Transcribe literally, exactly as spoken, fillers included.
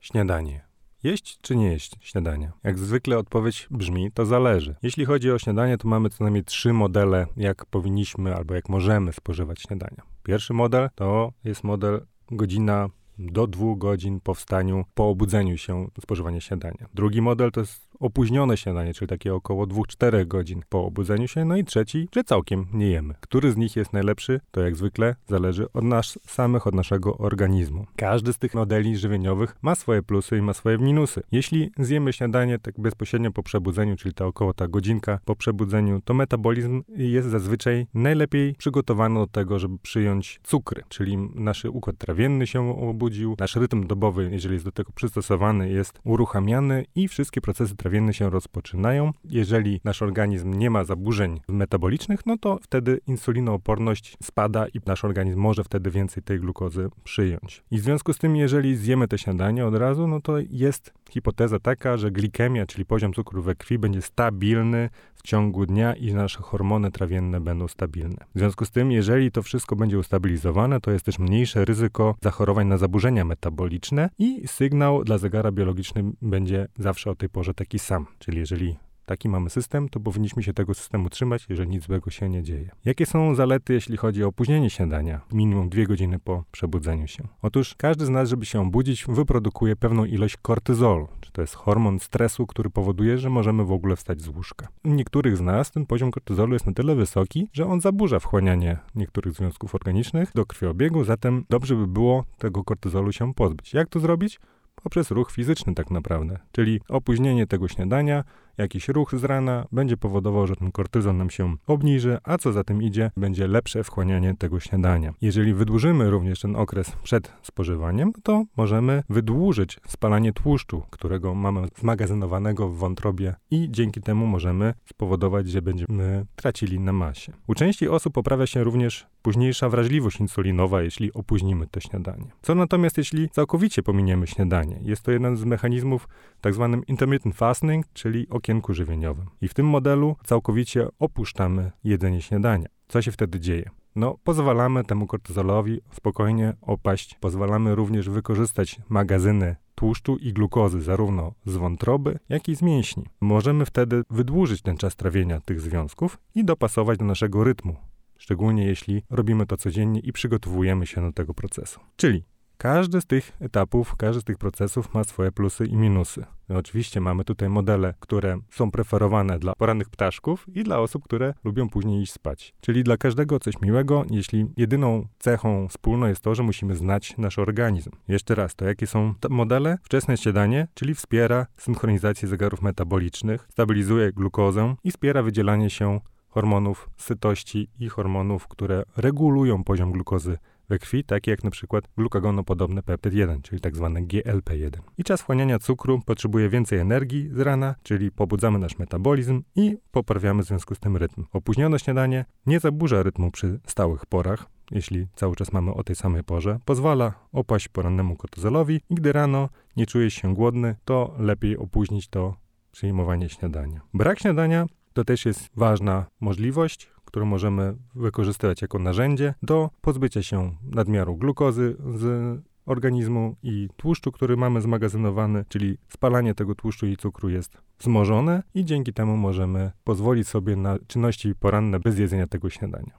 Śniadanie. Jeść czy nie jeść śniadania? Jak zwykle odpowiedź brzmi, to zależy. Jeśli chodzi o śniadanie, to mamy co najmniej trzy modele, jak powinniśmy albo jak możemy spożywać śniadania. Pierwszy model to jest model godzina do dwóch godzin po wstaniu, po obudzeniu się spożywania śniadania. Drugi model to jest opóźnione śniadanie, czyli takie około dwóch do czterech godzin po obudzeniu się. No i trzeci, że całkiem nie jemy. Który z nich jest najlepszy, to jak zwykle zależy od nas samych, od naszego organizmu. Każdy z tych modeli żywieniowych ma swoje plusy i ma swoje minusy. Jeśli zjemy śniadanie tak bezpośrednio po przebudzeniu, czyli to około ta godzinka po przebudzeniu, to metabolizm jest zazwyczaj najlepiej przygotowany do tego, żeby przyjąć cukry, czyli nasz układ trawienny się obudził, nasz rytm dobowy, jeżeli jest do tego przystosowany, jest uruchamiany i wszystkie procesy trawienne się rozpoczynają. Jeżeli nasz organizm nie ma zaburzeń metabolicznych, no to wtedy insulinooporność spada i nasz organizm może wtedy więcej tej glukozy przyjąć. I w związku z tym, jeżeli zjemy te śniadanie od razu, no to jest hipoteza taka, że glikemia, czyli poziom cukru we krwi, będzie stabilny w ciągu dnia i nasze hormony trawienne będą stabilne. W związku z tym, jeżeli to wszystko będzie ustabilizowane, to jest też mniejsze ryzyko zachorowań na zaburzenia metaboliczne i sygnał dla zegara biologiczny będzie zawsze o tej porze taki sam. Czyli jeżeli taki mamy system, to powinniśmy się tego systemu trzymać, jeżeli nic złego się nie dzieje. Jakie są zalety, jeśli chodzi o opóźnienie śniadania? Minimum dwie godziny po przebudzeniu się. Otóż każdy z nas, żeby się obudzić, wyprodukuje pewną ilość kortyzolu. Czy to jest hormon stresu, który powoduje, że możemy w ogóle wstać z łóżka. U niektórych z nas ten poziom kortyzolu jest na tyle wysoki, że on zaburza wchłanianie niektórych związków organicznych do krwiobiegu, zatem dobrze by było tego kortyzolu się pozbyć. Jak to zrobić? Poprzez ruch fizyczny tak naprawdę, czyli opóźnienie tego śniadania, jakiś ruch z rana będzie powodował, że ten kortyzol nam się obniży, a co za tym idzie, będzie lepsze wchłanianie tego śniadania. Jeżeli wydłużymy również ten okres przed spożywaniem, to możemy wydłużyć spalanie tłuszczu, którego mamy zmagazynowanego w wątrobie i dzięki temu możemy spowodować, że będziemy tracili na masie. U części osób poprawia się również późniejsza wrażliwość insulinowa, jeśli opóźnimy to śniadanie. Co natomiast, jeśli całkowicie pominiemy śniadanie? Jest to jeden z mechanizmów tak zwanym intermittent fasting, czyli okienku żywieniowym. I w tym modelu całkowicie opuszczamy jedzenie śniadania. Co się wtedy dzieje? No, pozwalamy temu kortyzolowi spokojnie opaść. Pozwalamy również wykorzystać magazyny tłuszczu i glukozy zarówno z wątroby, jak i z mięśni. Możemy wtedy wydłużyć ten czas trawienia tych związków i dopasować do naszego rytmu. Szczególnie jeśli robimy to codziennie i przygotowujemy się do tego procesu. Czyli każdy z tych etapów, każdy z tych procesów ma swoje plusy i minusy. No oczywiście mamy tutaj modele, które są preferowane dla porannych ptaszków i dla osób, które lubią później iść spać. Czyli dla każdego coś miłego, jeśli jedyną cechą wspólną jest to, że musimy znać nasz organizm. Jeszcze raz, to jakie są te modele? Wczesne śniadanie, czyli wspiera synchronizację zegarów metabolicznych, stabilizuje glukozę i wspiera wydzielanie się hormonów sytości i hormonów, które regulują poziom glukozy we krwi, takie jak na przykład glukagonopodobny peptyd jeden, czyli tak zwany G L P jeden. I czas wchłaniania cukru potrzebuje więcej energii z rana, czyli pobudzamy nasz metabolizm i poprawiamy w związku z tym rytm. Opóźnione śniadanie nie zaburza rytmu przy stałych porach, jeśli cały czas mamy o tej samej porze, pozwala opaść porannemu kortyzolowi i gdy rano nie czujesz się głodny, to lepiej opóźnić to przyjmowanie śniadania. Brak śniadania to też jest ważna możliwość, którą możemy wykorzystywać jako narzędzie do pozbycia się nadmiaru glukozy z organizmu i tłuszczu, który mamy zmagazynowany, czyli spalanie tego tłuszczu i cukru jest wzmożone i dzięki temu możemy pozwolić sobie na czynności poranne bez jedzenia tego śniadania.